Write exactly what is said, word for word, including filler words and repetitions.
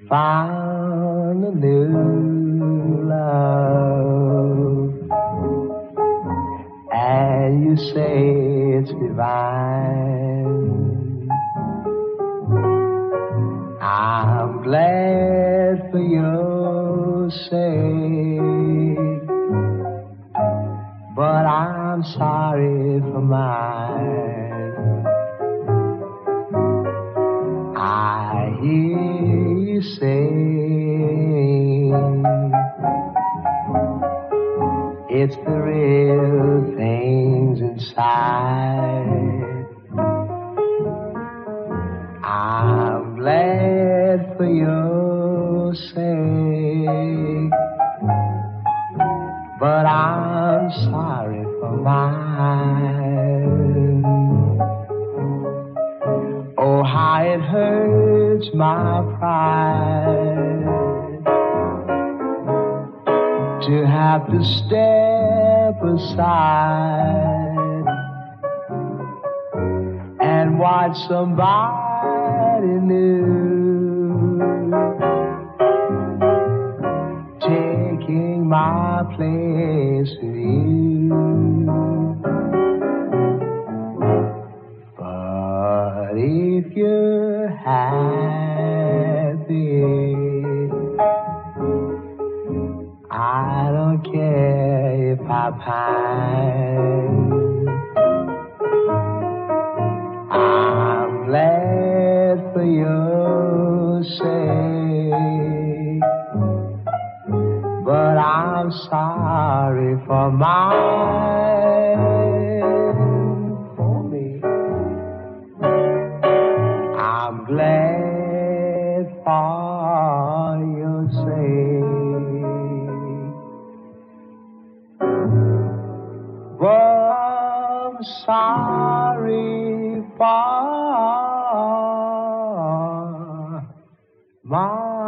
found a new love, and you say it's divine. I'm glad for your sake, but I'm sorry for mine. I hear you say it's the real things inside. I'm glad for your sake, but I'm sorry for mine. Oh, how it hurts my pride to have to step aside and watch somebody new taking my place with you. But if you're happy, I don't care if I pine. I'm glad for your sake, but I'm sorry for mine. For me, I'm glad for your sake, but I'm sorry for mine.